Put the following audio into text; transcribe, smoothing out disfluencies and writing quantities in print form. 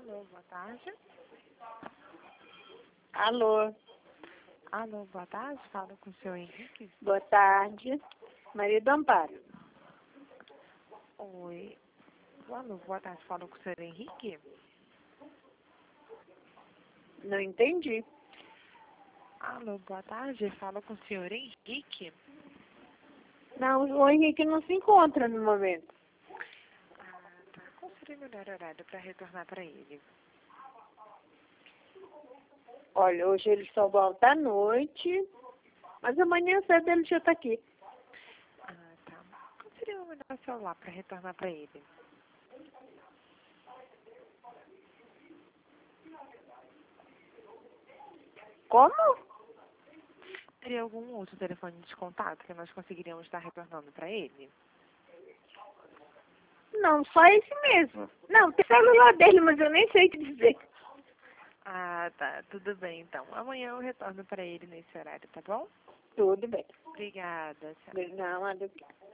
Alô, boa tarde. Alô, Alô, boa tarde. Falo com o senhor Henrique. boa tarde. Maria do Amparo. Oi. Alô, boa tarde. Falo com o senhor Henrique. Não entendi. Alô, boa tarde. Falo com o senhor Henrique. Não, o Henrique não se encontra no momento. Tá. Qual seria o melhor horário para retornar para ele? Olha, hoje ele só volta à noite, mas amanhã cedo ele já está aqui. Tá. Qual seria o melhor celular para retornar para ele? Como? Teria algum outro telefone de contato que nós conseguiríamos estar retornando para ele? Não, só esse mesmo. Não, tem celular dele, mas eu nem sei o que dizer. Tá. Tudo bem, então. Amanhã eu retorno para ele nesse horário, tá bom? Tudo bem. Obrigada. Tchau. Não, nada.